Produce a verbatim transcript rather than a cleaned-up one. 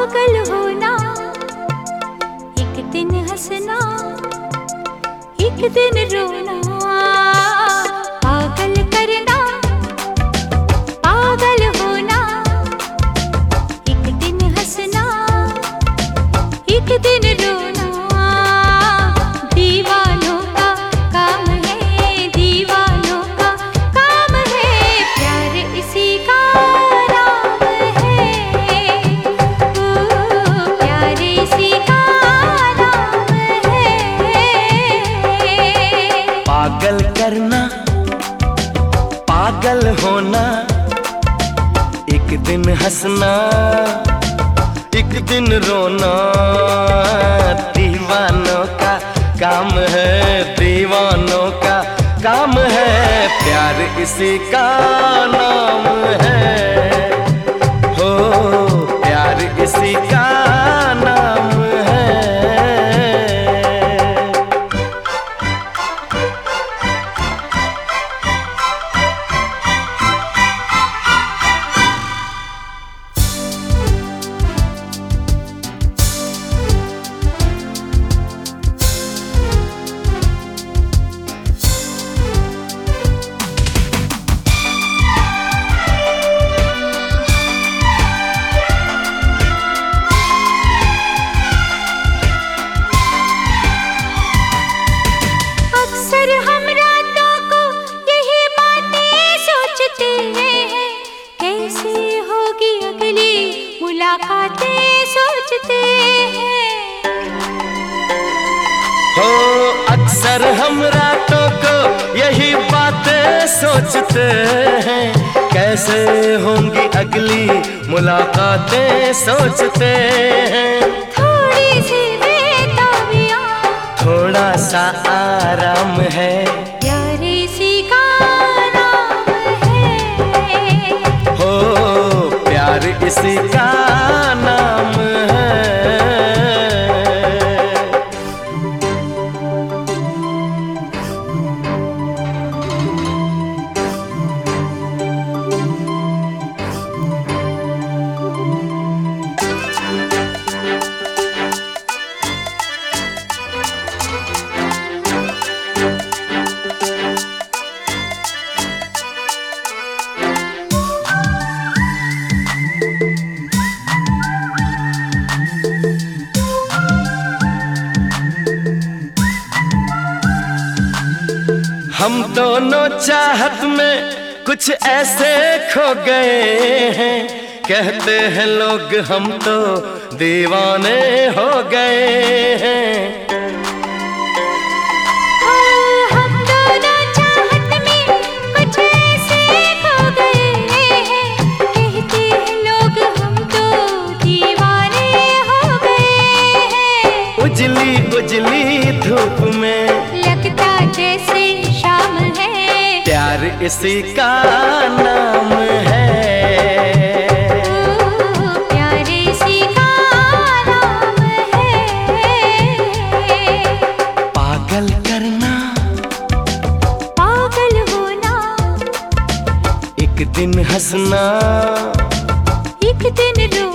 पागल होना, एक दिन हंसना, एक दिन रोना। पागल करना, पागल होना, एक दिन हंसना, एक दिन रोना। दीवानों का काम है, दीवानों का काम है, प्यार इसी का नाम है। ओ प्यार इसी का नाम है। पागल करना, पागल होना, एक दिन हंसना, एक दिन रोना। दीवानों का काम है, दीवानों का काम है, प्यार इसी का नाम है। हो प्यार इसी का नाम है। मुलाकातें सोचते हैं। हो अक्सर हम रातों को यही बातें सोचते हैं, कैसे होंगी अगली मुलाकातें सोचते हैं। थोड़ी सी बेताबियां, थोड़ा सा आराम है, प्यार इसी का नाम है। हो प्यार इसी का नाम है। हम दोनों चाहत में कुछ ऐसे खो गए हैं, कहते हैं लोग हम तो दीवाने हो गए हैं। हम दोनों चाहत में कुछ ऐसे खो गए हैं, कहते हैं लोग हम तो दीवाने हो गए हैं। उजली उजली धूप में लगता जैसे शाम है, प्यार इसी का नाम है। ओ प्यार इसी का नाम है। पागल करना, पागल होना, एक दिन हंसना, एक दिन रो